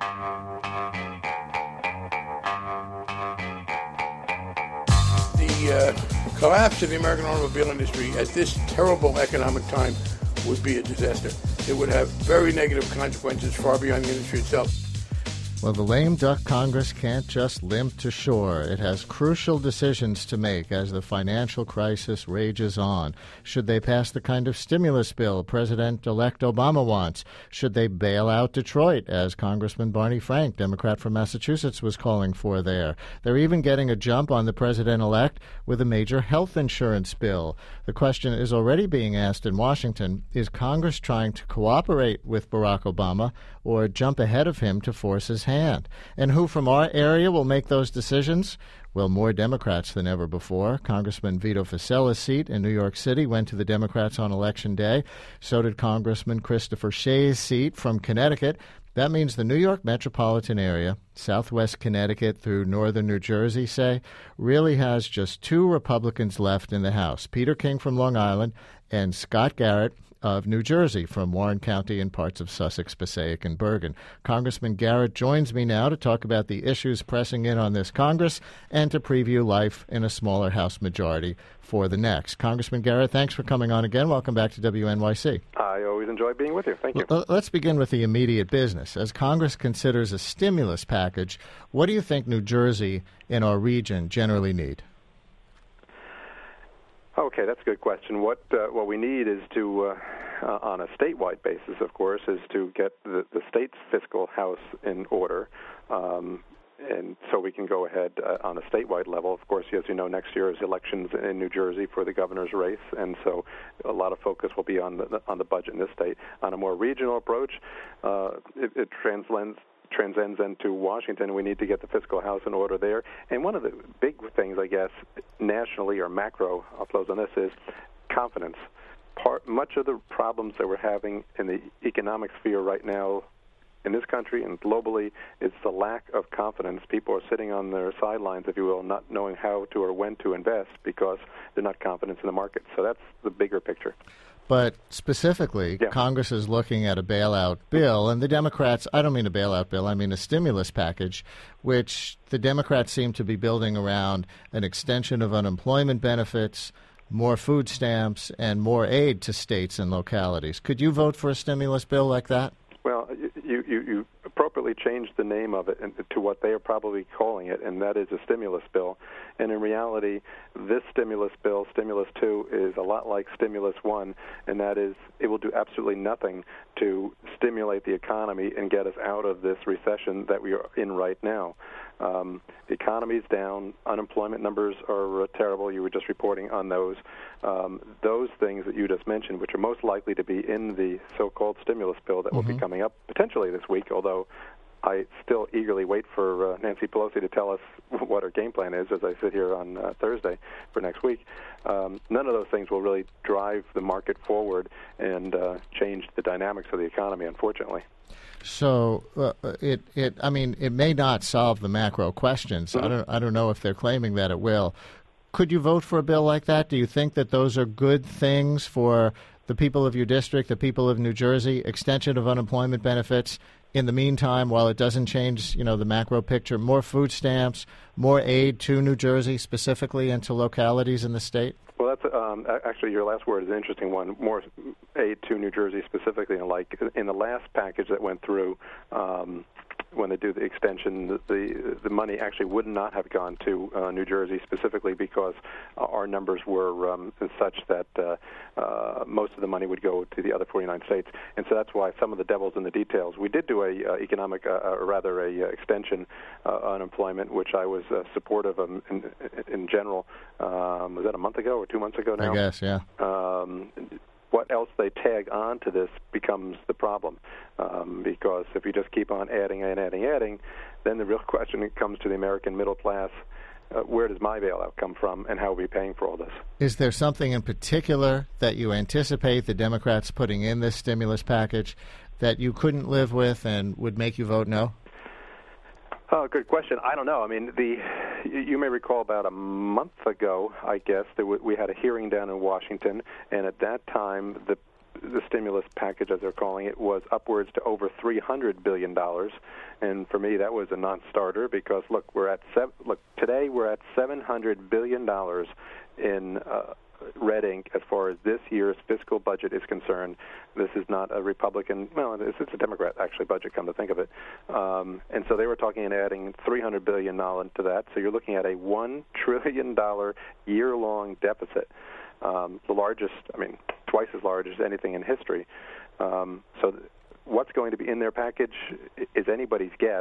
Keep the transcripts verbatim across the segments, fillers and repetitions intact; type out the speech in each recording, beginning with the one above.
The uh, collapse of the American automobile industry at this terrible economic time would be a disaster. It would have very negative consequences far beyond the industry itself. Well, the lame duck Congress can't just limp to shore. It has crucial decisions to make as the financial crisis rages on. Should they pass the kind of stimulus bill President-elect Obama wants? Should they bail out Detroit, as Congressman Barney Frank, Democrat from Massachusetts, was calling for there? They're even getting a jump on the president-elect with a major health insurance bill. The question is already being asked in Washington, is Congress trying to cooperate with Barack Obama or jump ahead of him to force his hand? And who from our area will make those decisions? Well, more Democrats than ever before. Congressman Vito Fosella's seat in New York City went to the Democrats on Election Day. So did Congressman Christopher Shea's seat from Connecticut. That means the New York metropolitan area, southwest Connecticut through northern New Jersey, say, really has just two Republicans left in the House, Peter King from Long Island and Scott Garrett of New Jersey from Warren County and parts of Sussex, Passaic, and Bergen. Congressman Garrett joins me now to talk about the issues pressing in on this Congress and to preview life in a smaller House majority for the next. Congressman Garrett, thanks for coming on again. Welcome back to W N Y C. I always enjoy being with you. Thank you. L- let's begin with the immediate business. As Congress considers a stimulus package, what do you think New Jersey and our region generally need? Okay, that's a good question. What uh, what we need is to, uh, uh, on a statewide basis, of course, is to get the, the state's fiscal house in order, um, and so we can go ahead uh, on a statewide level. Of course, as you know, next year is elections in New Jersey for the governor's race, and so a lot of focus will be on the on the budget in this state. On a more regional approach, uh, it, it transcends. transcends into Washington. We need to get the fiscal house in order there. And one of the big things, I guess, nationally or macro, I'll close on this, is confidence. Part, much of the problems that we're having in the economic sphere right now in this country and globally is the lack of confidence. People are sitting on their sidelines, if you will, not knowing how to or when to invest because they're not confident in the market. So that's the bigger picture. But specifically, yeah. Congress is looking at a bailout bill, and the Democrats, I don't mean a bailout bill, I mean a stimulus package, which the Democrats seem to be building around an extension of unemployment benefits, more food stamps, and more aid to states and localities. Could you vote for a stimulus bill like that? Well, you, you, you appropriately changed the name of it to what they are probably calling it, and that is a stimulus bill. And in reality, this stimulus bill, Stimulus two, is a lot like Stimulus one, and that is it will do absolutely nothing to stimulate the economy and get us out of this recession that we are in right now. Um, the economy's down. Unemployment numbers are uh, terrible. You were just reporting on those. Um, those things that you just mentioned, which are most likely to be in the so-called stimulus bill that mm-hmm. will be coming up potentially this week, although I still eagerly wait for uh, Nancy Pelosi to tell us what her game plan is as I sit here on uh, Thursday for next week. Um, none of those things will really drive the market forward and uh, change the dynamics of the economy, unfortunately. So uh, it, it, I mean, it may not solve the macro questions. Mm-hmm. I don't, I don't know if they're claiming that it will. Could you vote for a bill like that? Do you think that those are good things for the people of your district, the people of New Jersey, extension of unemployment benefits? In the meantime, while it doesn't change, you know, the macro picture, more food stamps, more aid to New Jersey specifically and to localities in the state? Well, that's um, actually your last word is an interesting one. More aid to New Jersey specifically, and like in the last package that went through, um, when they do the extension, the, the the money actually would not have gone to uh, New Jersey specifically because uh, our numbers were um, such that uh, uh, most of the money would go to the other forty-nine states, and so that's why some of the devil's in the details. We did do a uh, economic, uh, or rather a uh, extension uh, unemployment, which I was uh, supportive of in, in general. Um, was that a month ago or two months ago now? I guess, yeah. Um, what else they tag on to this becomes the problem, um, because if you just keep on adding and adding, adding, then the real question comes to the American middle class. Uh, where does my bailout come from, and how are we paying for all this? Is there something in particular that you anticipate the Democrats putting in this stimulus package that you couldn't live with and would make you vote no? Oh, good question. I don't know. I mean, the you may recall about a month ago, I guess, that we had a hearing down in Washington, and at that time, the the stimulus package, as they're calling it, was upwards to over three hundred billion dollars. And for me, that was a non-starter because, look, we're at sev- look today we're at seven hundred billion dollars in uh, red ink as far as this year's fiscal budget is concerned. This is not a Republican, well, it's, it's a Democrat, actually, budget, come to think of it. Um, and so they were talking and adding three hundred billion dollars to that. So you're looking at a one trillion dollars year-long deficit, um, the largest, I mean, twice as large as anything in history. Um, so th- what's going to be in their package is anybody's guess.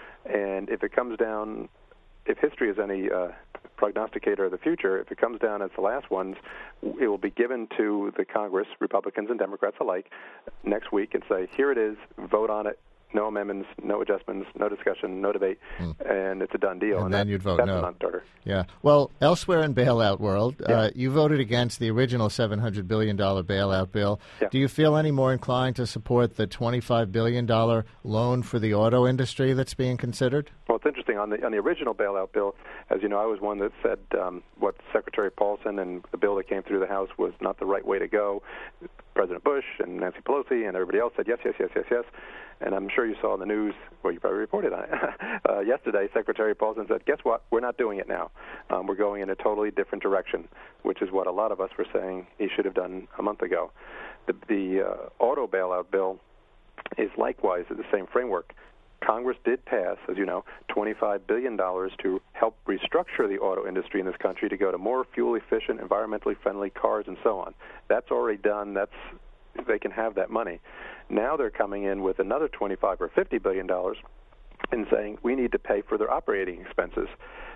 And if it comes down, if history is any uh, prognosticator of the future, if it comes down as the last ones, it will be given to the Congress, Republicans and Democrats alike, next week and say, here it is, vote on it, no amendments, no adjustments, no discussion, no debate, mm. and it's a done deal. And, and then that, you'd vote that's no. a non-starter. Yeah. Well, elsewhere in bailout world, yeah. uh, you voted against the original seven hundred billion dollars bailout bill. Yeah. Do you feel any more inclined to support the twenty-five billion dollars loan for the auto industry that's being considered? Well, it's interesting. On the on the original bailout bill, as you know, I was one that said um, what Secretary Paulson and the bill that came through the House was not the right way to go. President Bush and Nancy Pelosi and everybody else said yes, yes, yes, yes, yes. And I'm sure you saw in the news, well, you probably reported on it, uh, yesterday, Secretary Paulson said, guess what, we're not doing it now. Um, we're going in a totally different direction, which is what a lot of us were saying he should have done a month ago. The, the uh, auto bailout bill is likewise the same framework. Congress did pass, as you know, twenty-five billion dollars to help restructure the auto industry in this country to go to more fuel-efficient, environmentally friendly cars and so on. That's already done. That's they can have that money. Now they're coming in with another twenty-five or fifty billion dollars and saying we need to pay for their operating expenses.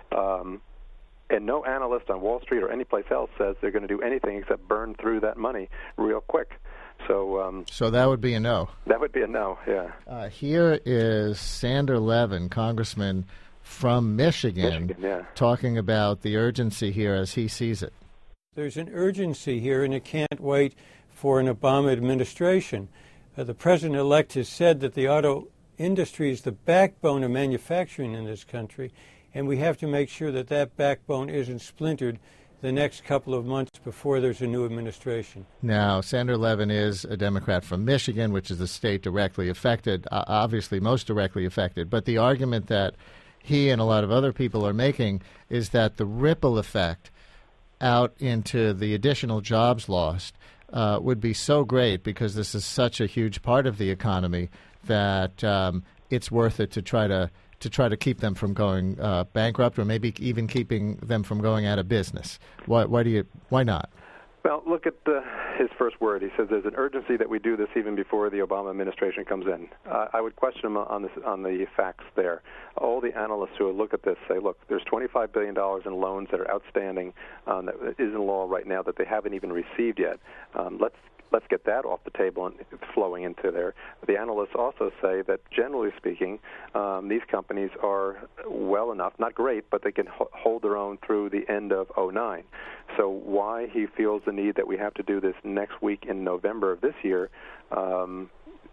Um, and no analyst on Wall Street or anyplace else says they're going to do anything except burn through that money real quick. So um, so that would be a no. That would be a no, yeah. Uh, here is Sander Levin, congressman from Michigan, Michigan yeah. talking about the urgency here as he sees it. There's an urgency here, and it can't wait for an Obama administration. Uh, the president-elect has said that the auto industry is the backbone of manufacturing in this country, and we have to make sure that that backbone isn't splintered the next couple of months before there's a new administration. Now, Sander Levin is a Democrat from Michigan, which is the state directly affected, uh, obviously most directly affected. But the argument that he and a lot of other people are making is that the ripple effect out into the additional jobs lost uh, would be so great because this is such a huge part of the economy that um, it's worth it to try to to try to keep them from going uh, bankrupt, or maybe even keeping them from going out of business. Why, why do you? Why not? Well, look at uh, his first word. He says there's an urgency that we do this even before the Obama administration comes in. Uh, I would question him on this, on the facts there. All the analysts who look at this say, look, there's twenty-five billion dollars in loans that are outstanding um, that is in law right now that they haven't even received yet. Um, let's Let's get that off the table and flowing into there. The analysts also say that, generally speaking, um, these companies are well enough, not great, but they can ho- hold their own through the end of oh nine. So why he feels the need that we have to do this next week in November of this year, um,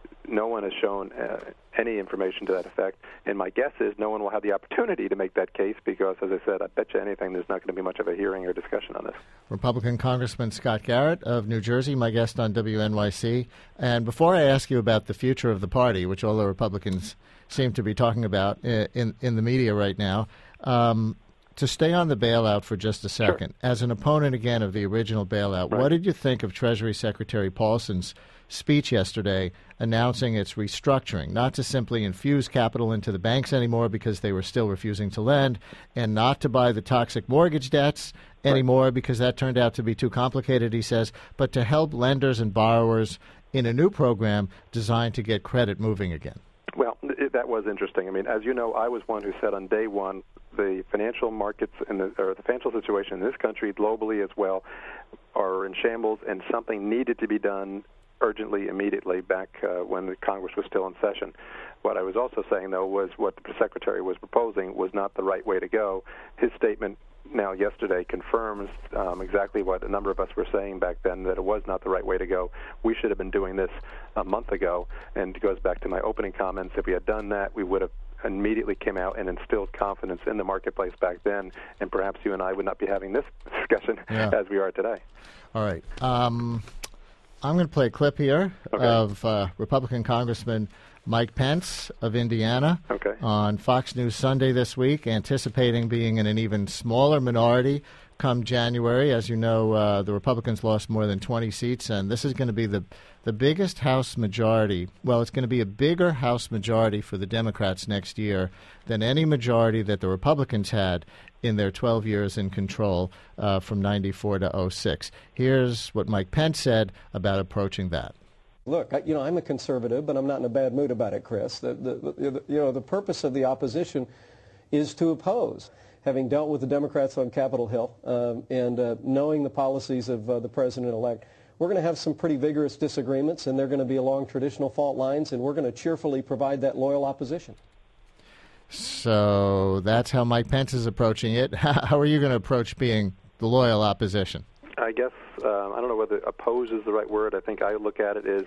no one has shown uh, any information to that effect. And my guess is no one will have the opportunity to make that case because, as I said, I bet you anything there's not going to be much of a hearing or discussion on this. Republican Congressman Scott Garrett of New Jersey, my guest on W N Y C. And before I ask you about the future of the party, which all the Republicans seem to be talking about in, in the media right now, um, to stay on the bailout for just a second, sure. As an opponent, again, of the original bailout, right. What did you think of Treasury Secretary Paulson's speech yesterday announcing its restructuring, not to simply infuse capital into the banks anymore because they were still refusing to lend, and not to buy the toxic mortgage debts anymore right. because that turned out to be too complicated, he says, but to help lenders and borrowers in a new program designed to get credit moving again? Well, it, that was interesting. I mean, as you know, I was one who said on day one the financial markets and the, or the financial situation in this country, globally as well, are in shambles, and something needed to be done urgently, immediately, back uh, when the Congress was still in session. What I was also saying, though, was what the Secretary was proposing was not the right way to go. His statement now yesterday confirms um, exactly what a number of us were saying back then, that it was not the right way to go. We should have been doing this a month ago, and it goes back to my opening comments. If we had done that, we would have immediately came out and instilled confidence in the marketplace back then, and perhaps you and I would not be having this discussion yeah. as we are today. All right. Um, I'm going to play a clip here Okay. of uh, Republican Congressman Mike Pence of Indiana Okay. on Fox News Sunday this week, anticipating being in an even smaller minority come January. As you know, uh, the Republicans lost more than twenty seats, and this is going to be the the biggest House majority. Well, it's going to be a bigger House majority for the Democrats next year than any majority that the Republicans had in their twelve years in control uh, from ninety-four to oh six. Here's what Mike Pence said about approaching that. Look, I, you know, I'm a conservative, but I'm not in a bad mood about it, Chris. The, the, the, you know, the purpose of the opposition is to oppose. Having dealt with the Democrats on Capitol Hill um, and uh, knowing the policies of uh, the president-elect, we're going to have some pretty vigorous disagreements, and they're going to be along traditional fault lines, and we're going to cheerfully provide that loyal opposition. So that's how Mike Pence is approaching it. How are you going to approach being the loyal opposition? I guess, uh, I don't know whether oppose is the right word. I think I look at it as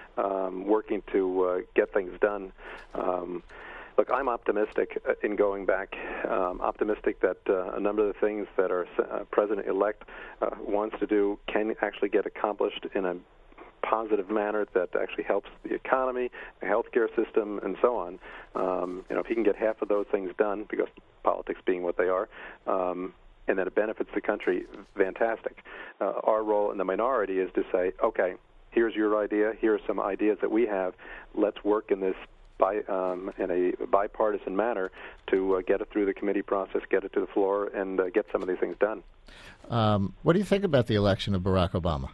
um, working to uh, get things done. Um, look, I'm optimistic in going back, um, optimistic that uh, a number of the things that our uh, president-elect uh, wants to do can actually get accomplished in a positive manner that actually helps the economy, the healthcare system, and so on. Um, you know, if he can get half of those things done, because politics being what they are, um, and that it benefits the country, fantastic. Uh, our role in the minority is to say, okay, here's your idea, here are some ideas that we have, let's work in this by, um, in a bipartisan manner to uh, get it through the committee process, get it to the floor, and uh, get some of these things done. Um, what do you think about the election of Barack Obama?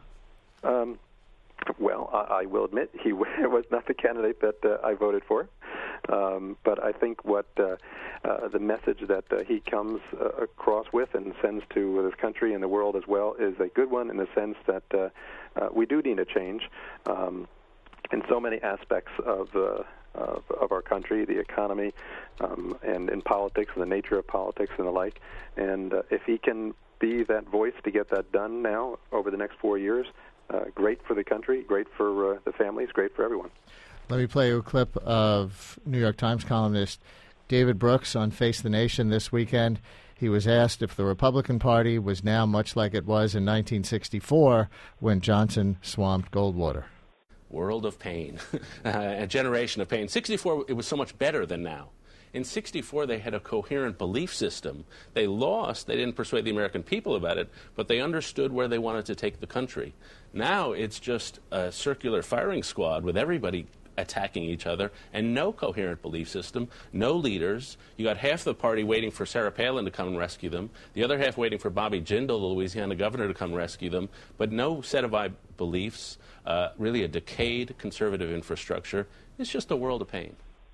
Um, well, I, I will admit he was not the candidate that uh, I voted for. Um, but I think what uh, uh, the message that uh, he comes uh, across with and sends to this country and the world as well is a good one in the sense that uh, uh, we do need a change um, in so many aspects of, uh, of of our country, the economy, um, and in politics, and the nature of politics and the like. And uh, if he can be that voice to get that done now over the next four years, uh, great for the country, great for uh, the families, great for everyone. Let me play you a clip of New York Times columnist David Brooks on Face the Nation this weekend. He was asked if the Republican Party was now much like it was in nineteen sixty-four when Johnson swamped Goldwater. World of pain, a generation of pain. sixty-four, it was so much better than now. In sixty-four, they had a coherent belief system. They lost. They didn't persuade the American people about it, but they understood where they wanted to take the country. Now it's just a circular firing squad with everybody attacking each other and no coherent belief system, no leaders. You got half the party waiting for Sarah Palin to come and rescue them, the other half waiting for Bobby Jindal, the Louisiana governor, to come rescue them, but no set of beliefs, uh, really a decayed conservative infrastructure. It's just a world of pain.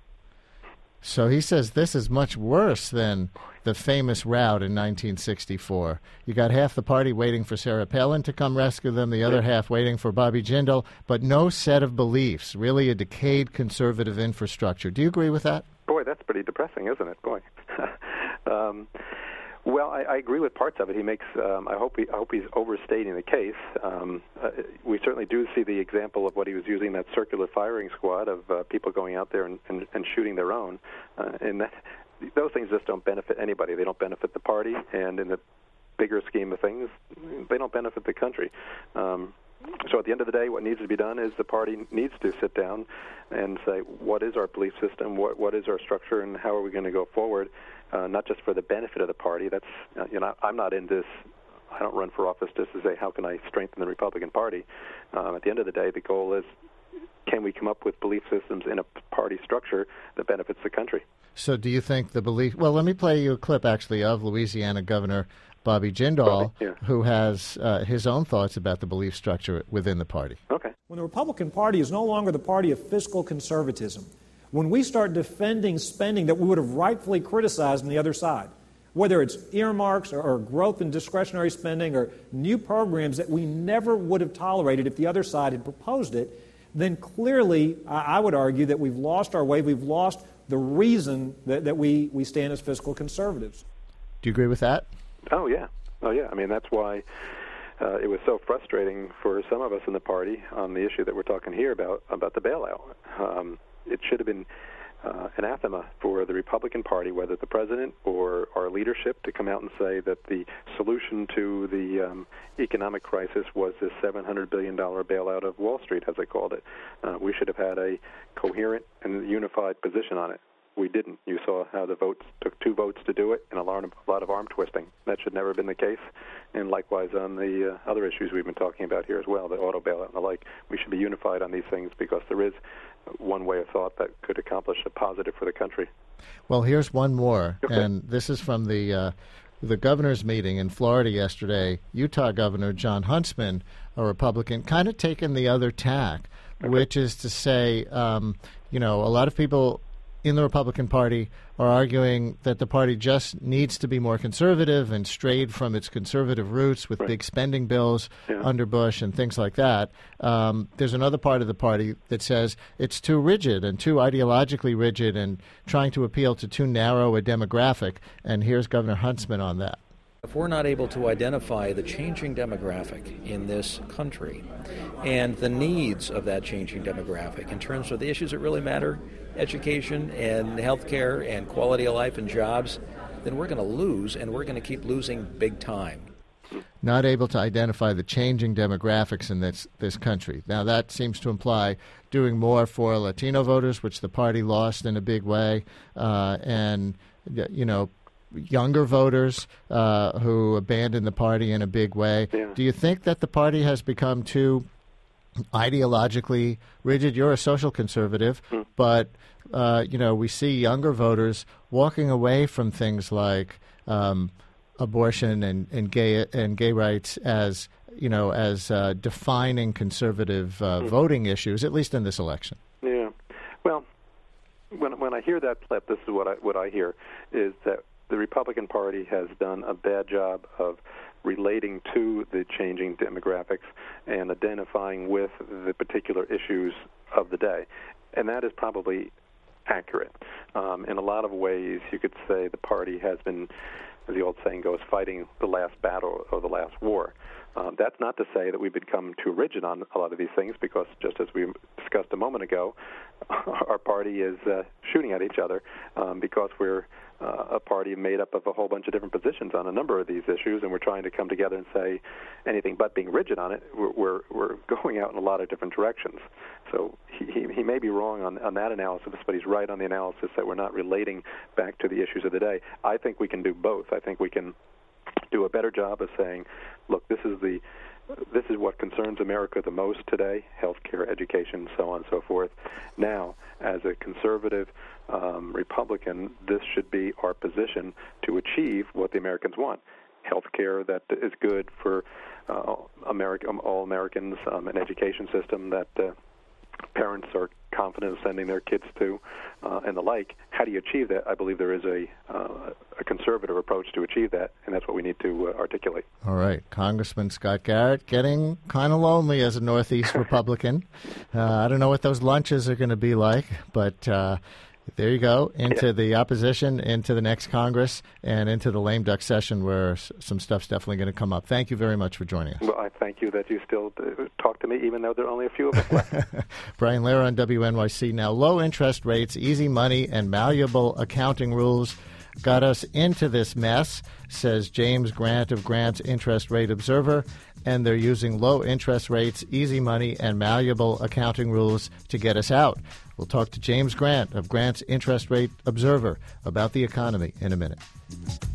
So he says this is much worse than the famous rout in nineteen sixty-four. You got half the party waiting for Sarah Palin to come rescue them, the other half waiting for Bobby Jindal, but no set of beliefs, really a decayed conservative infrastructure. Do you agree with that? Boy, that's pretty depressing, isn't it? Boy. um, well, I, I agree with parts of it. He makes. Um, I hope. He, I hope he's overstating the case. Um, uh, we certainly do see the example of what he was using, that circular firing squad of uh, people going out there and, and, and shooting their own, uh, and that, those things just don't benefit anybody. They don't benefit the party, and in the bigger scheme of things, they don't benefit the country. Um, So at the end of the day, what needs to be done is the party needs to sit down and say, what is our belief system, what what is our structure, and how are we going to go forward, uh, not just for the benefit of the party. That's, uh, you know, I'm not in this, I don't run for office just to say, how can I strengthen the Republican Party? Um, at the end of the day, the goal is, can we come up with belief systems in a party structure that benefits the country? So do you think the belief, well, let me play you a clip, actually, of Louisiana Governor Bobby Jindal, yeah. who has uh, his own thoughts about the belief structure within the party. Okay. When the Republican Party is no longer the party of fiscal conservatism, when we start defending spending that we would have rightfully criticized on the other side, whether it's earmarks or, or growth in discretionary spending or new programs that we never would have tolerated if the other side had proposed it, then clearly I, I would argue that we've lost our way, we've lost the reason that, that we, we stand as fiscal conservatives. Do you agree with that? Oh, yeah. Oh, yeah. I mean, that's why uh, it was so frustrating for some of us in the party on the issue that we're talking here about, about the bailout. Um, it should have been uh, anathema for the Republican Party, whether the president or our leadership, to come out and say that the solution to the um, economic crisis was this seven hundred billion dollars bailout of Wall Street, as they called it. Uh, we should have had a coherent and unified position on it. We didn't. You saw how the votes took two votes to do it, and a lot of, a lot of arm twisting. That should never have been the case. And likewise on the uh, other issues we've been talking about here as well, the auto bailout and the like. We should be unified on these things because there is one way of thought that could accomplish a positive for the country. Well, here's one more, okay. and this is from the uh, the governor's meeting in Florida yesterday. Utah Governor John Huntsman, a Republican, kind of taken the other tack, okay. which is to say, um, you know, a lot of people in the Republican Party are arguing that the party just needs to be more conservative and strayed from its conservative roots with right. big spending bills yeah. under Bush and things like that. Um, there's another part of the party that says it's too rigid and too ideologically rigid and trying to appeal to too narrow a demographic. And here's Governor Huntsman on that. If we're not able to identify the changing demographic in this country and the needs of that changing demographic in terms of the issues that really matter, education and healthcare and quality of life and jobs, then we're going to lose, and we're going to keep losing big time. Not able to identify the changing demographics in this this country. Now, that seems to imply doing more for Latino voters, which the party lost in a big way, uh, and, you know, younger voters uh, who abandoned the party in a big way. Yeah. Do you think that the party has become too ideologically rigid? You're a social conservative, mm. but, uh, you know, we see younger voters walking away from things like um, abortion and, and gay and gay rights as, you know, as uh, defining conservative uh, mm. voting issues, at least in this election. Yeah. Well, when when I hear that clip, this is what I what I hear is that the Republican Party has done a bad job of relating to the changing demographics and identifying with the particular issues of the day. And that is probably accurate. Um, in a lot of ways, you could say the party has been, as the old saying goes, fighting the last battle or the last war. Um, that's not to say that we've become too rigid on a lot of these things, because just as we discussed a moment ago, our party is uh, shooting at each other um, because we're uh, a party made up of a whole bunch of different positions on a number of these issues, and we're trying to come together and say anything but being rigid on it. We're we're, we're going out in a lot of different directions. So he, he, he may be wrong on, on that analysis, but he's right on the analysis that we're not relating back to the issues of the day. I think we can do both. I think we can do a better job of saying, look, this is the this is what concerns America the most today: healthcare, education, so on and so forth. Now, as a conservative um, Republican, this should be our position to achieve what the Americans want: healthcare that is good for uh, America, all Americans, um, an education system that uh, parents are confident of sending their kids to, uh, and the like. How do you achieve that? I believe there is a uh, a conservative approach to achieve that, and that's what we need to uh, articulate. All right. Congressman Scott Garrett, getting kind of lonely as a Northeast Republican. Uh, I don't know what those lunches are going to be like, but uh, there you go, into yeah. the opposition, into the next Congress, and into the lame duck session where s- some stuff's definitely going to come up. Thank you very much for joining us. Well, I thank you that you still uh, talk to me, even though there are only a few of us left. Brian Lehrer on W N Y C. Now, low interest rates, easy money, and malleable accounting rules got us into this mess, says James Grant of Grant's Interest Rate Observer, and they're using low interest rates, easy money, and malleable accounting rules to get us out. We'll talk to James Grant of Grant's Interest Rate Observer about the economy in a minute.